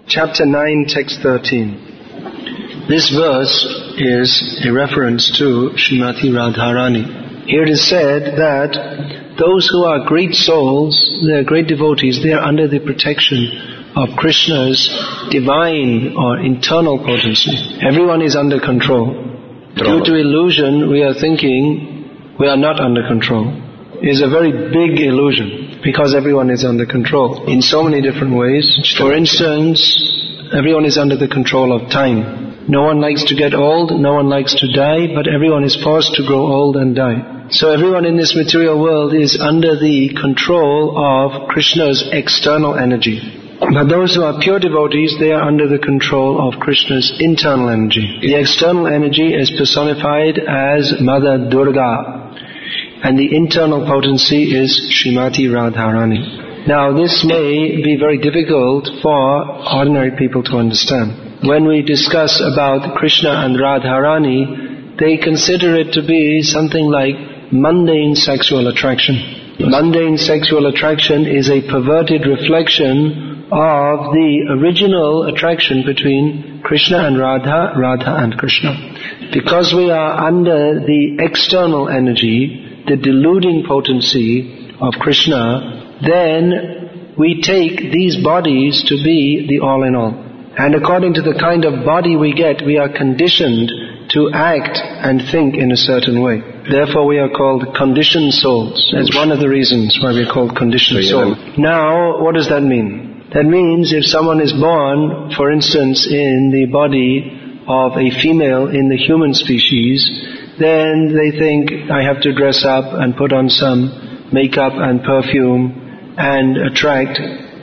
Chapter 9, text 13. This verse is a reference to Srimati Radharani. Here it is said that those who are great souls, they are great devotees, they are under the protection of Krishna's divine or internal potency. Everyone is under control. Due to illusion, we are thinking we are not under control. It is a very big illusion because everyone is under control in so many different ways. For instance, everyone is under the control of time. No one likes to get old, no one likes to die, but everyone is forced to grow old and die. So everyone in this material world is under the control of Krishna's external energy. But those who are pure devotees, they are under the control of Krishna's internal energy. The external energy is personified as Mother Durga, and the internal potency is Srimati Radharani. Now this may be very difficult for ordinary people to understand. When we discuss about Krishna and Radharani, they consider it to be something like mundane sexual attraction. Mundane sexual attraction is a perverted reflection of the original attraction between Krishna and Radha, Radha and Krishna. Because we are under the external energy, the deluding potency of Krishna, then we take these bodies to be the all-in-all. And according to the kind of body we get, we are conditioned to act and think in a certain way. Therefore we are called conditioned souls. That's one of the reasons why we are called conditioned souls. Now, what does that mean? That means if someone is born, for instance, in the body of a female in the human species, then they think, I have to dress up and put on some makeup and perfume and attract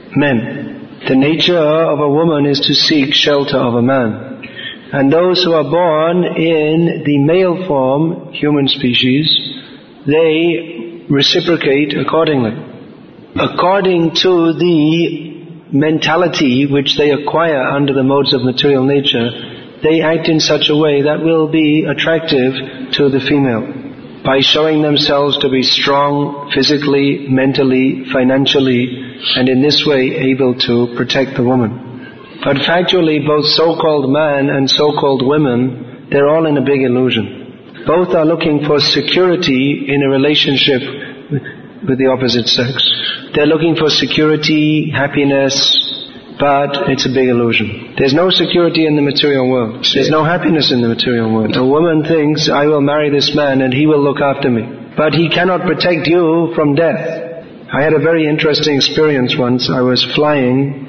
men. The nature of a woman is to seek shelter of a man. And those who are born in the male form, human species, they reciprocate accordingly. According to the mentality which they acquire under the modes of material nature, they act in such a way that will be attractive to the female by showing themselves to be strong physically, mentally, financially, and in this way able to protect the woman. But factually, both so-called man and so-called women, they're all in a big illusion. Both are looking for security in a relationship with the opposite sex. They're looking for security, happiness, but it's a big illusion. There's no security in the material world. There's no happiness in the material world. A woman thinks, I will marry this man and he will look after me. But he cannot protect you from death. I had a very interesting experience once. I was flying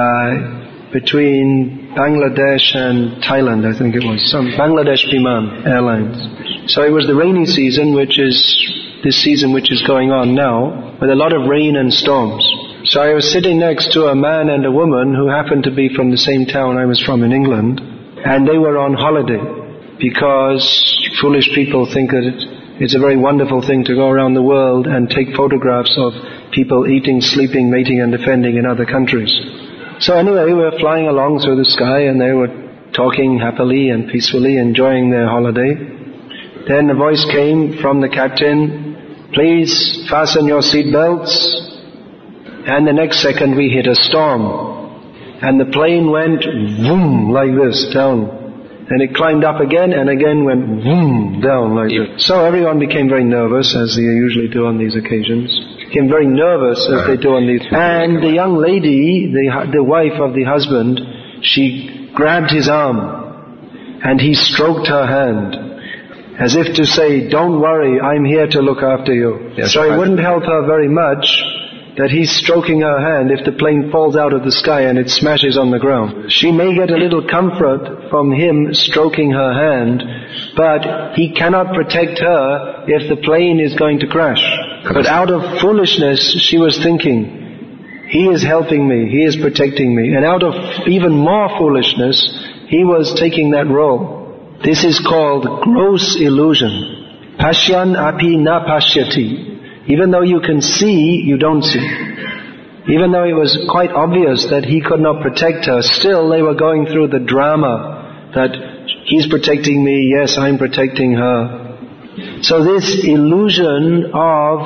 between Bangladesh and Thailand, I think it was. Some Bangladesh Biman Airlines. So it was the rainy season, which is this season which is going on now, with a lot of rain and storms. So I was sitting next to a man and a woman who happened to be from the same town I was from in England, and they were on holiday, because foolish people think that it's a very wonderful thing to go around the world and take photographs of people eating, sleeping, mating and defending in other countries. So anyway, we were flying along through the sky and they were talking happily and peacefully, enjoying their holiday. Then a voice came from the captain, please fasten your seat belts. And the next second we hit a storm. And the plane went vroom like this down. And it climbed up again and again went vroom down like this. So everyone became very nervous, as they usually do on these occasions. Became very nervous as they do on these. And the young lady, the wife of the husband, she grabbed his arm and he stroked her hand, as if to say, don't worry, I'm here to look after you. Yes, so it wouldn't help her very much that he's stroking her hand if the plane falls out of the sky and it smashes on the ground. She may get a little comfort from him stroking her hand, but he cannot protect her if the plane is going to crash. But out of foolishness, she was thinking, he is helping me, he is protecting me. And out of even more foolishness, he was taking that role. This is called gross illusion. Pashyan api na pashyati. Even though you can see, you don't see. Even though it was quite obvious that he could not protect her, still they were going through the drama that he's protecting me, yes, I'm protecting her. So this illusion of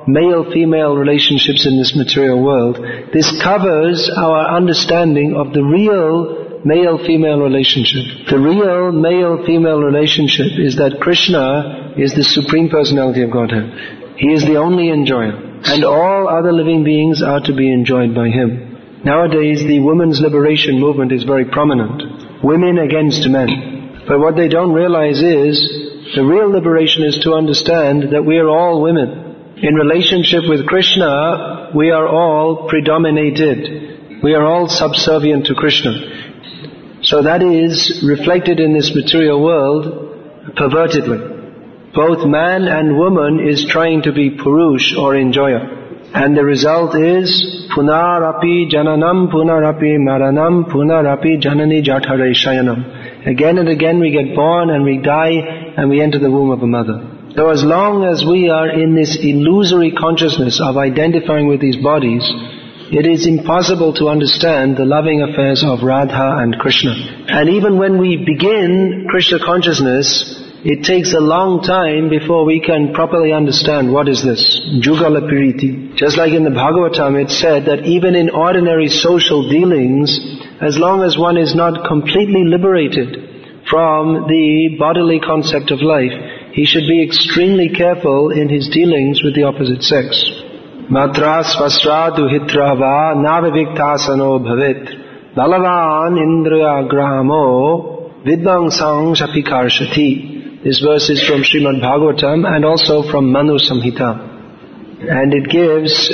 male-female relationships in this material world. This covers our understanding of the real male-female relationship. The real male-female relationship is that Krishna is the Supreme Personality of Godhead. He is the only enjoyer, and all other living beings are to be enjoyed by Him. Nowadays, the women's liberation movement is very prominent. Women against men. But what they don't realize is, the real liberation is to understand that we are all women. In relationship with Krishna, we are all predominated. We are all subservient to Krishna. So that is reflected in this material world pervertedly. Both man and woman is trying to be Purush or enjoyer. And the result is Punarapi Jananam, Punarapi Maranam, Punarapi Janani Jathare Shayanam. Again and again we get born and we die and we enter the womb of a mother. So as long as we are in this illusory consciousness of identifying with these bodies, it is impossible to understand the loving affairs of Radha and Krishna. And even when we begin Krishna consciousness, it takes a long time before we can properly understand what is this, Jugala Piriti. Just like in the Bhagavatam, it said that even in ordinary social dealings, as long as one is not completely liberated from the bodily concept of life, he should be extremely careful in his dealings with the opposite sex. Matra svastra duhitra va naviviktasano bhavet balavan indriya grahamo vidvangsang shapikarshati. This verse is from Srimad Bhagavatam and also from Manu Samhita. And it gives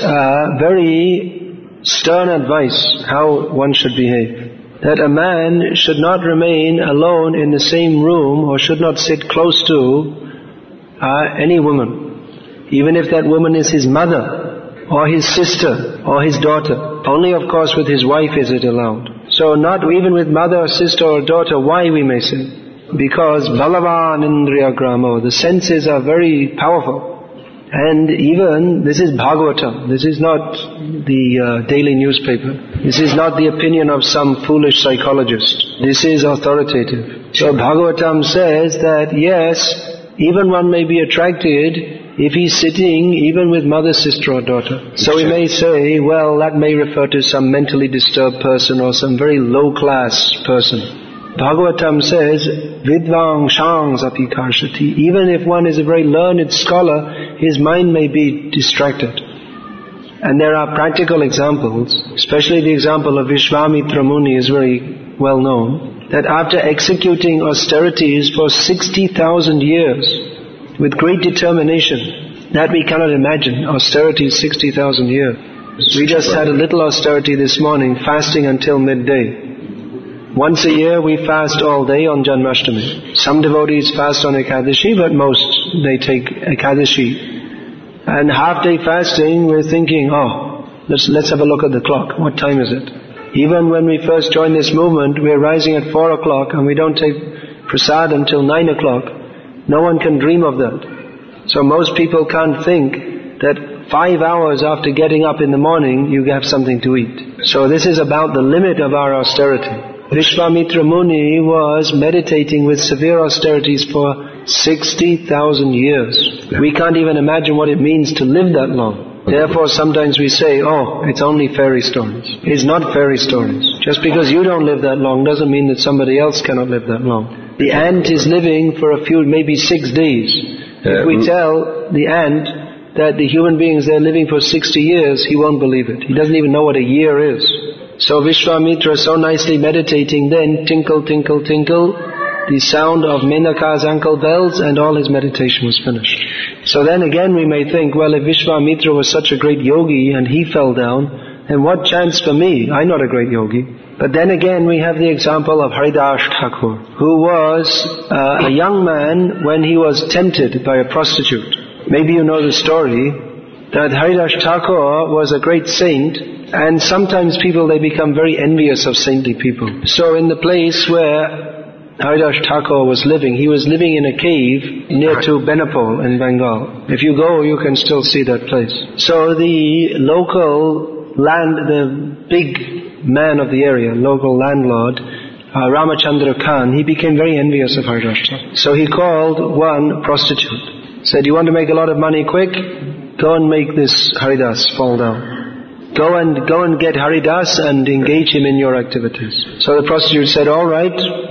very stern advice how one should behave. That a man should not remain alone in the same room or should not sit close to any woman. Even if that woman is his mother or his sister or his daughter. Only of course with his wife is it allowed. So not even with mother or sister or daughter. Why, we may say? Because Balavan Indriya Gramo, the senses are very powerful. And even, this is Bhagavatam, this is not the daily newspaper. This is not the opinion of some foolish psychologist. This is authoritative. So Bhagavatam says that yes, even one may be attracted if he's sitting even with mother, sister or daughter. So we may say, well, that may refer to some mentally disturbed person or some very low class person. Bhagavatam says, Vidvang Shangs api karshati. Even if one is a very learned scholar, his mind may be distracted. And there are practical examples, especially the example of Vishwamitra Muni is very well known, that after executing austerities for 60,000 years with great determination, that we cannot imagine, austerity 60,000 years. We just had a little austerity this morning, fasting until midday. Once a year we fast all day on Janmashtami. Some devotees fast on Ekadashi, but most they take Ekadashi. And half-day fasting, we're thinking, let's have a look at the clock. What time is it? Even when we first joined this movement, we're rising at 4 o'clock and we don't take prasad until 9 o'clock. No one can dream of that. So most people can't think that 5 hours after getting up in the morning, you have something to eat. So this is about the limit of our austerity. Vishwamitra Muni was meditating with severe austerities for 60,000 years. We can't even imagine what it means to live that long. Therefore sometimes we say, it's only fairy stories. It's not fairy stories. Just because you don't live that long doesn't mean that somebody else cannot live that long. The ant is living for a few, maybe 6 days. If we tell the ant that the human beings they're living for 60 years, he won't believe it. He doesn't even know what a year is. So Vishwamitra so nicely meditating, then tinkle, tinkle, tinkle, the sound of Menaka's ankle bells, and all his meditation was finished. So then again we may think, well, if Vishwamitra was such a great yogi and he fell down, then what chance for me? I'm not a great yogi. But then again we have the example of Haridas Thakur, who was a young man when he was tempted by a prostitute. Maybe you know the story, that Haridas Thakur was a great saint, and sometimes people, they become very envious of saintly people. So in the place where Haridas Thakur was living, he was living in a cave near to Benapole in Bengal. If you go, you can still see that place. So the local the big man of the area, local landlord, Ramachandra Khan, he became very envious of Haridas Thakur. So he called one prostitute. Said, you want to make a lot of money quick? go and make this Haridas fall down. Go and get Haridas and engage him in your activities. So the prostitute said, all right,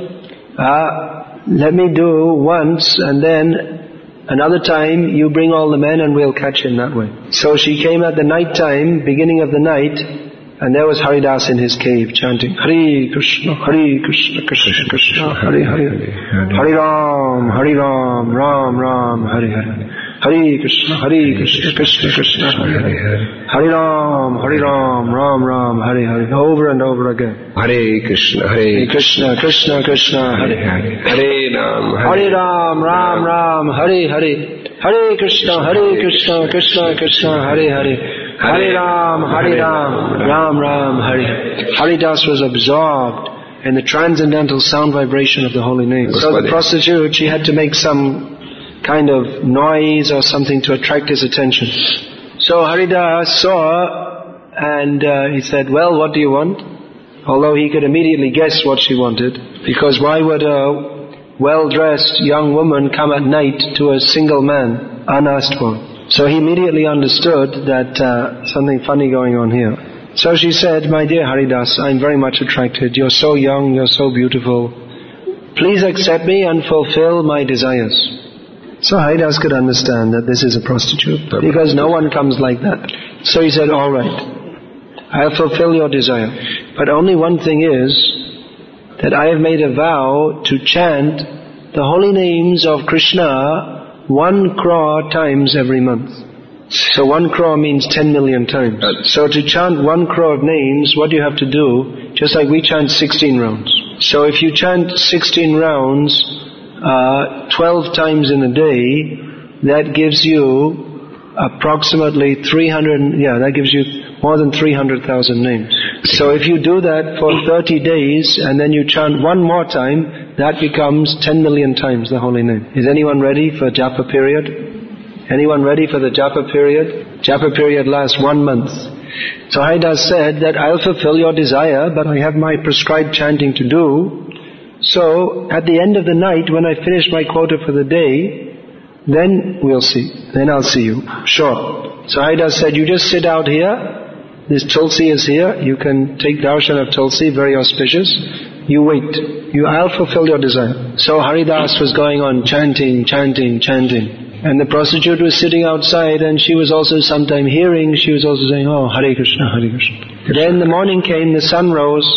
let me do once, and then another time you bring all the men and we'll catch him that way. So she came at the night time, beginning of the night, and there was Haridas in his cave chanting, Hare Krishna, Krishna Krishna, Hare Hare, Hare Ram, Ram Ram, Hare Hare. Hare Krishna, Krishna Krishna, Hare Hare. Hare Ram, Ram Ram, Hare Hare. Over and over again. Hare Krishna, Krishna Krishna, Hare Hare. Hare Ram, Ram Ram, Hare Hare. Hare Krishna, Krishna Krishna, Hare Hare. Hare Ram, Ram Ram, Hare Hare. Haridas was absorbed in the transcendental sound vibration of the holy name. So the prostitute, she had to make some kind of noise or something to attract his attention. So Haridas saw and he said, well, what do you want? Although he could immediately guess what she wanted, because why would a well-dressed young woman come at night to a single man unasked for? So he immediately understood that something funny going on here. So she said, my dear Haridas, I'm very much attracted. You're so young, you're so beautiful. Please accept me and fulfill my desires. So Haridas could understand that this is a prostitute, because no one comes like that. So he said, all right, I'll fulfill your desire. But only one thing is that I have made a vow to chant the holy names of Krishna 1 crore times every month. So 1 crore means 10 million times. So to chant 1 crore of names, what you have to do, just like we chant 16 rounds. So if you chant 16 rounds 12 times in a day, that gives you approximately that gives you more than 300,000 names. So if you do that for 30 days and then you chant one more time, that becomes 10 million times the holy name. Is anyone ready for Japa period? Anyone ready for the Japa period? Japa period lasts 1 month. So Haridas said that I'll fulfill your desire, but I have my prescribed chanting to do. So at the end of the night, when I finish my quota for the day, then we'll see. Then I'll see you. Sure. So Haridas said, you just sit out here. This Tulsi is here. You can take darshan of Tulsi, very auspicious. You wait. I'll fulfill your desire. So Haridas was going on chanting. And the prostitute was sitting outside, and she was also sometime hearing. She was also saying, oh, Hare Krishna, Hare Krishna. Then the morning came, the sun rose,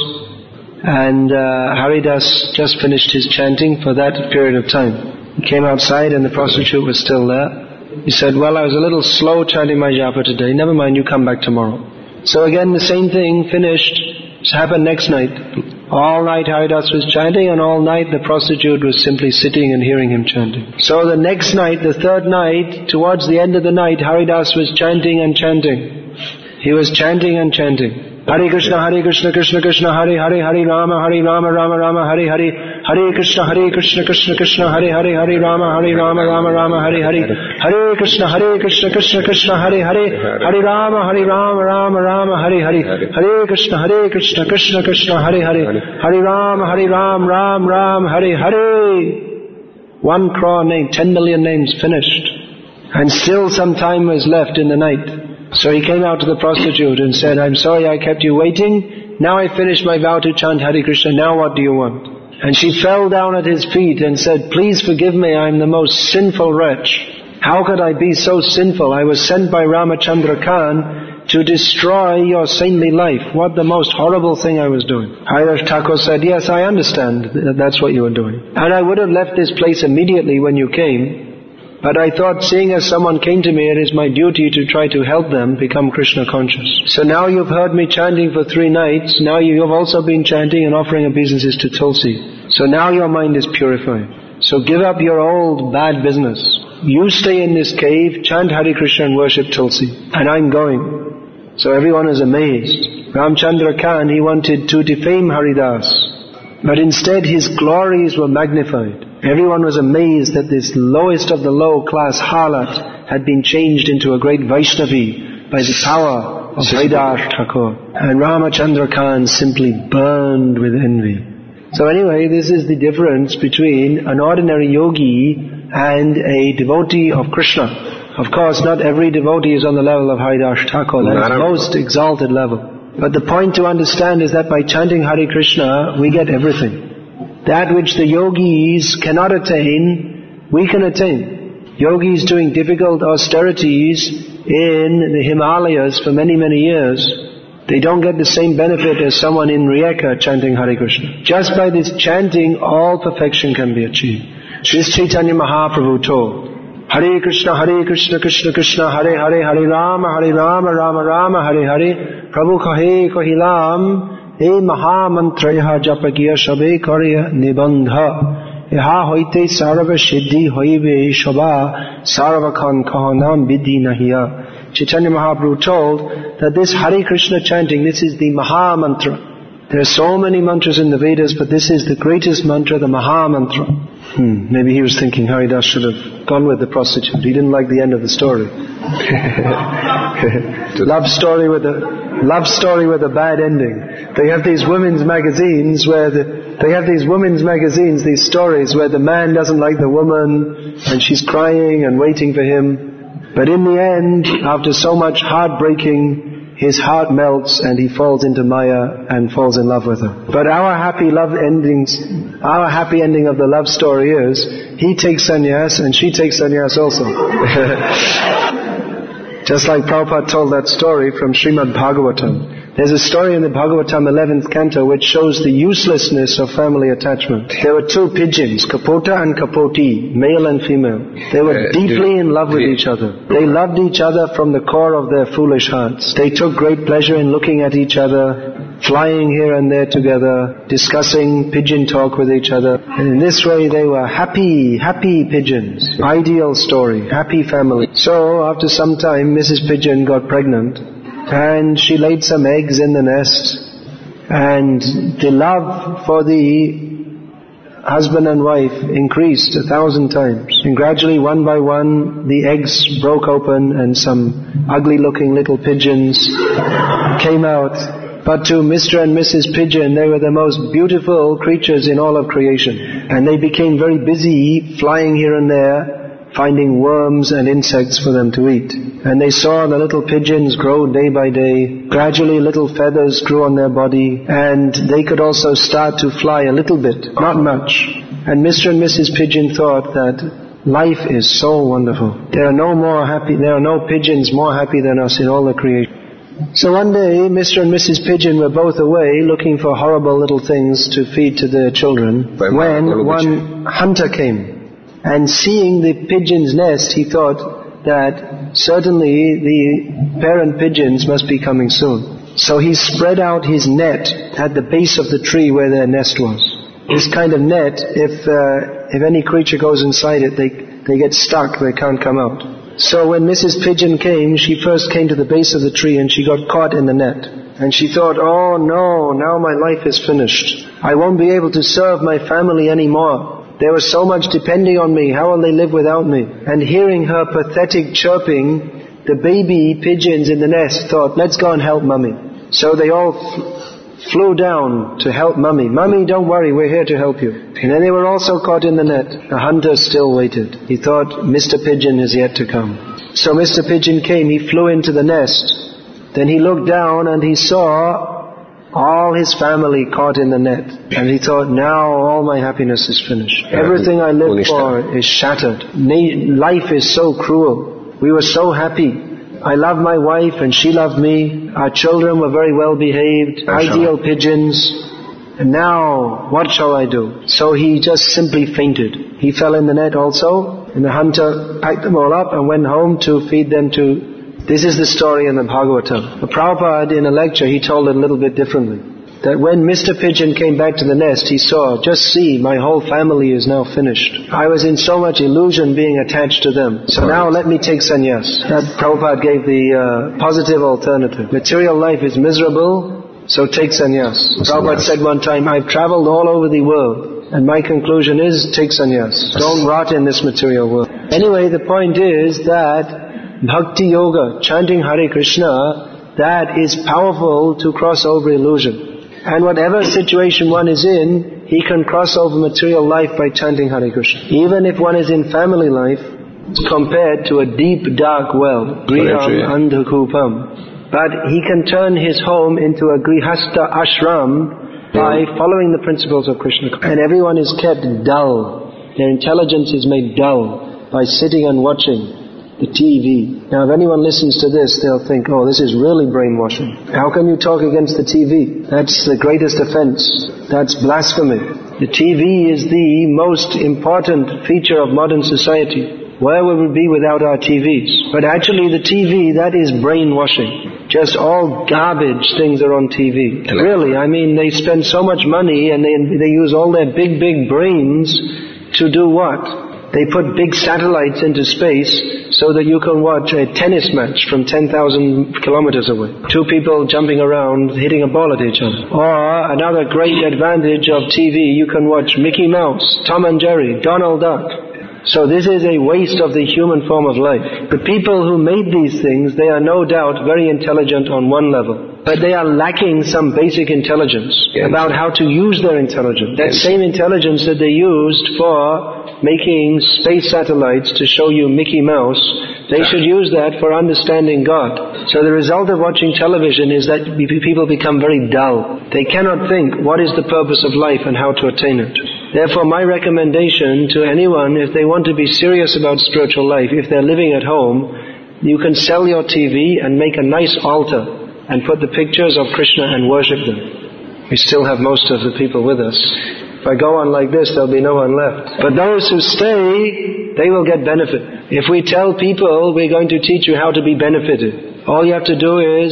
and Haridas just finished his chanting for that period of time. He came outside and the prostitute was still there. He said, well, I was a little slow chanting my japa today. Never mind, you come back tomorrow. So again, the same thing finished. It happened next night. All night Haridas was chanting, and all night the prostitute was simply sitting and hearing him chanting. So the next night, the third night, towards the end of the night, Haridas was chanting and chanting. He was chanting and chanting. Hare Krishna, Krishna Krishna, Hare Hare, Hare Rama, Rama Rama, Hare Hare, Hare Krishna, Krishna Krishna, Hare Hare, Hare Rama, Rama, Hare Hare, Hare Krishna, Krishna Krishna, Hare Hare, Hare Rama, Rama, Hare Hare, Hare Krishna, Krishna Krishna, Hare Hare, Hare Ram, Ram, Hare Hare. 1 crore name, 10 million names finished. And still some time was left in the night. So he came out to the prostitute and said, I'm sorry I kept you waiting. Now I finished my vow to chant Hare Krishna. Now what do you want? And she fell down at his feet and said, please forgive me, I am the most sinful wretch. How could I be so sinful? I was sent by Ramachandra Khan to destroy your saintly life. What the most horrible thing I was doing. Haridas Thakur said, yes, I understand that's what you were doing. And I would have left this place immediately when you came. But I thought, seeing as someone came to me, it is my duty to try to help them become Krishna conscious. So now you've heard me chanting for 3 nights. Now you have also been chanting and offering obeisances to Tulsi. So now your mind is purified. So give up your old bad business. You stay in this cave, chant Hare Krishna and worship Tulsi. And I'm going. So everyone is amazed. Ramchandra Khan, he wanted to defame Haridas. But instead his glories were magnified. Everyone was amazed that this lowest of the low class harlot had been changed into a great Vaishnavi by the power of Haridas Thakur. And Ramachandra Khan simply burned with envy. So anyway, this is the difference between an ordinary yogi and a devotee of Krishna. Of course, not every devotee is on the level of Haridas Thakur. That is the most exalted level. But the point to understand is that by chanting Hare Krishna, we get everything. That which the yogis cannot attain, we can attain. Yogis doing difficult austerities in the Himalayas for many, many years, they don't get the same benefit as someone in Rijeka chanting Hare Krishna. Just by this chanting, all perfection can be achieved. Sri Chaitanya Mahaprabhu told, Hare Krishna, Krishna Krishna, Hare Hare, Hare Rama, Rama Rama, Hare Hare, Prabhu kahe kahilam, E Maha Mantra yaha japagiya shabe karya nibandha, yaha hoite sarva siddhi hoive shobha, sarva khan kahanam vidhi nahiya. Chaitanya Mahaprabhu told that this Hare Krishna chanting, this is the Maha Mantra. There are so many mantras in the Vedas, but this is the greatest mantra, the Maha Mantra. Maybe he was thinking Haridas should have gone with the prostitute. He didn't like the end of the story. Love story with a bad ending. They have these women's magazines these stories where the man doesn't like the woman and she's crying and waiting for him. But in the end, after so much heartbreaking, his heart melts and he falls into Maya and falls in love with her. But our happy ending of the love story is, he takes sannyas and she takes sannyas also. Just like Prabhupada told that story from Srimad Bhagavatam. There's a story in the Bhagavatam 11th canto which shows the uselessness of family attachment. There were two pigeons, Kapota and Kapoti, male and female. They were deeply in love with each other. They loved each other from the core of their foolish hearts. They took great pleasure in looking at each other, flying here and there together, discussing pigeon talk with each other. And in this way they were happy pigeons. Ideal story, happy family. So after some time Mrs. Pigeon got pregnant and she laid some eggs in the nest, and the love for the husband and wife increased 1,000 times. And gradually, one by one, the eggs broke open and some ugly looking little pigeons came out. But to Mr. and Mrs. Pigeon, they were the most beautiful creatures in all of creation. And they became very busy flying here and there, finding worms and insects for them to eat. And they saw the little pigeons grow day by day. Gradually little feathers grew on their body, and they could also start to fly a little bit, not much. And Mr. and Mrs. Pigeon thought that life is so wonderful. There are no pigeons more happy than us in all the creation. So one day, Mr. and Mrs. Pigeon were both away looking for horrible little things to feed to their children, when one hunter came. And seeing the pigeon's nest, he thought that certainly the parent pigeons must be coming soon. So he spread out his net at the base of the tree where their nest was. This kind of net, if any creature goes inside it, they get stuck, they can't come out. So when Mrs. Pigeon came, she first came to the base of the tree and she got caught in the net. And she thought, oh no, now my life is finished. I won't be able to serve my family anymore. They were so much depending on me. How will they live without me? And hearing her pathetic chirping, the baby pigeons in the nest thought, let's go and help Mummy. So they all flew down to help Mummy. Mummy, don't worry, we're here to help you. And then they were also caught in the net. The hunter still waited. He thought, Mr. Pigeon is yet to come. So Mr. Pigeon came, he flew into the nest. Then he looked down and he saw all his family caught in the net. And he thought, now all my happiness is finished. Everything I lived for is shattered. Life is so cruel. We were so happy. I loved my wife and she loved me. Our children were very well behaved, ideal pigeons. And now, what shall I do? So he just simply fainted. He fell in the net also, and the hunter packed them all up and went home to feed them to... This is the story in the Bhagavatam. But Prabhupada, in a lecture, he told it a little bit differently. That when Mr. Pigeon came back to the nest, he saw, just see, my whole family is now finished. I was in so much illusion being attached to them. So now let me take sannyas. That Prabhupada gave the positive alternative. Material life is miserable, so take sannyas. Prabhupada said one time, I've traveled all over the world, and my conclusion is, take sannyas. Don't rot in this material world. Anyway, the point is that Bhakti Yoga, chanting Hare Krishna, that is powerful to cross over illusion. And whatever situation one is in, he can cross over material life by chanting Hare Krishna. Even if one is in family life, compared to a deep dark well. Griham andhakupam. But he can turn his home into a grihastha ashram by following the principles of Krishna. And everyone is kept dull. Their intelligence is made dull by sitting and watching the TV. Now if anyone listens to this, they'll think, oh, this is really brainwashing. How can you talk against the TV? That's the greatest offense. That's blasphemy. The TV is the most important feature of modern society. Where would we be without our TVs? But actually the TV, that is brainwashing. Just all garbage things are on TV. Really, I mean, they spend so much money and they use all their big brains to do what? They put big satellites into space so that you can watch a tennis match from 10,000 kilometers away. Two people jumping around, hitting a ball at each other. Or another great advantage of TV, you can watch Mickey Mouse, Tom and Jerry, Donald Duck. So this is a waste of the human form of life. The people who made these things, they are no doubt very intelligent on one level. But they are lacking some basic intelligence about how to use their intelligence. That same intelligence that they used for making space satellites to show you Mickey Mouse, they should use that for understanding God. So the result of watching television is that people become very dull. They cannot think what is the purpose of life and how to attain it. Therefore my recommendation to anyone, if they want to be serious about spiritual life, if they're living at home, you can sell your TV and make a nice altar and put the pictures of Krishna and worship them. We still have most of the people with us. If I go on like this, there'll be no one left. But those who stay, they will get benefit. If we tell people we're going to teach you how to be benefited, all you have to do is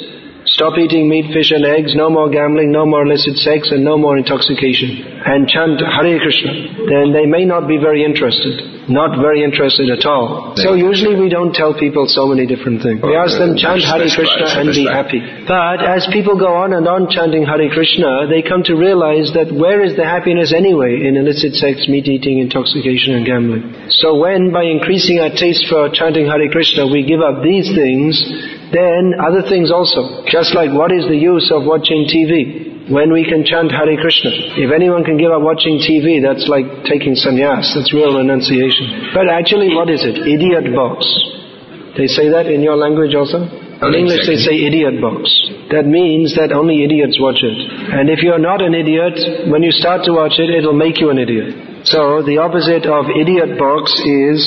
stop eating meat, fish and eggs, no more gambling, no more illicit sex and no more intoxication, and chant Hare Krishna, then they may not be very interested. Not very interested at all. So usually we don't tell people so many different things. We ask them chant Hare Krishna and be happy. But as people go on and on chanting Hare Krishna, they come to realize that where is the happiness anyway in illicit sex, meat eating, intoxication and gambling? So when by increasing our taste for chanting Hare Krishna we give up these things, then other things also. Just like what is the use of watching TV? When we can chant Hare Krishna. If anyone can give up watching TV, that's like taking sannyas. That's real renunciation. But actually, what is it? Idiot box. They say that in your language also? In English they say idiot box. That means that only idiots watch it. And if you're not an idiot, when you start to watch it, it'll make you an idiot. So the opposite of idiot box is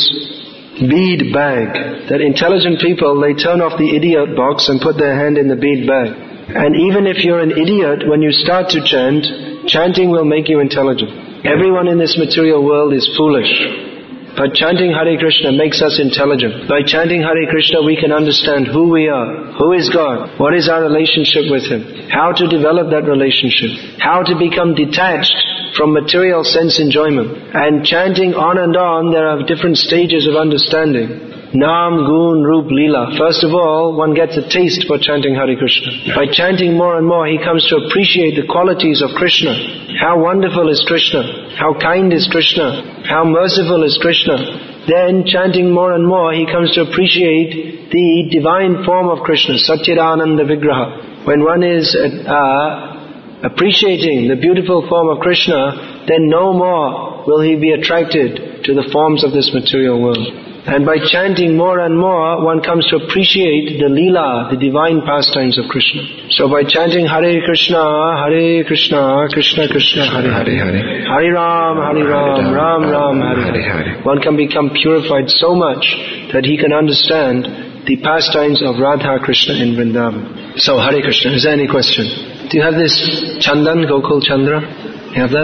bead bag. That intelligent people, they turn off the idiot box and put their hand in the bead bag. And even if you're an idiot, when you start to chant, chanting will make you intelligent. Everyone in this material world is foolish. But chanting Hare Krishna makes us intelligent. By chanting Hare Krishna we can understand who we are, who is God, what is our relationship with Him, how to develop that relationship, how to become detached from material sense enjoyment. And chanting on and on, there are different stages of understanding. Nam, Gun, Roop, Leela. First of all, one gets a taste for chanting Hare Krishna. By chanting more and more, he comes to appreciate the qualities of Krishna. How wonderful is Krishna? How kind is Krishna? How merciful is Krishna? Then, chanting more and more, he comes to appreciate the divine form of Krishna, Satchidananda Vigraha. When one is appreciating the beautiful form of Krishna, then no more will he be attracted to the forms of this material world. And by chanting more and more, one comes to appreciate the Leela, the divine pastimes of Krishna. So by chanting Hare Krishna, Krishna Krishna, Hare Hare, Hare Ram, Ram Ram, Hare Hare, one can become purified so much that he can understand the pastimes of Radha Krishna in Vrindavan. So Hare Krishna, is there any question? Do you have this Chandan, Gokul Chandra? You have that?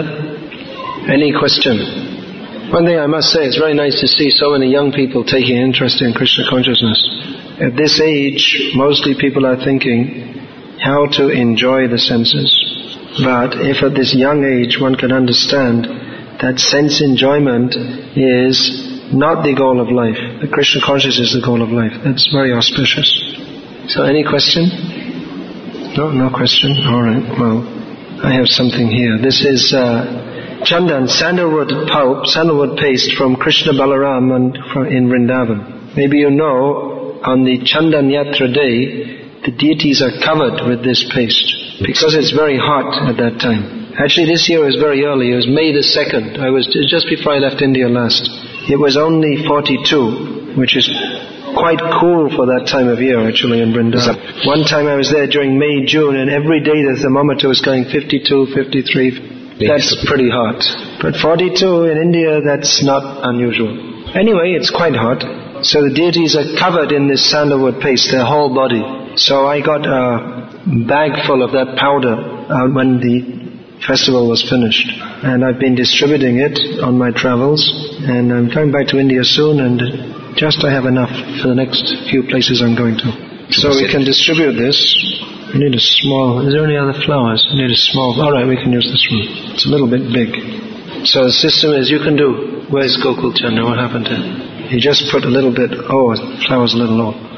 Any question? One thing I must say, it's very nice to see so many young people taking interest in Krishna consciousness. At this age, mostly people are thinking how to enjoy the senses. But if at this young age one can understand that sense enjoyment is not the goal of life, the Krishna consciousness is the goal of life, that's very auspicious. So any question? No question? Alright, well, I have something here. This is Chandan, sandalwood pulp, sandalwood paste from Krishna Balaram in Vrindavan. Maybe you know, on the Chandan Yatra day, the deities are covered with this paste because it's very hot at that time. Actually, this year was very early. It was May the 2nd. It was just before I left India last. it was only 42, which is quite cool for that time of year actually in Vrindavan. One time I was there during May, June, and every day the thermometer was going 52, 53. That's pretty hot. But 42 in India, that's not unusual. Anyway, it's quite hot. So the deities are covered in this sandalwood paste, their whole body. So I got a bag full of that powder when the festival was finished. And I've been distributing it on my travels. And I'm coming back to India soon, and just I have enough for the next few places I'm going to. So we can distribute this. We need a small... Is there any other flowers? We need a small... Alright, we can use this one. It's a little bit big. So the system is you can do... Where's Gokul Chandra? What happened to him? He just put a little bit... Oh, the flower's a little low.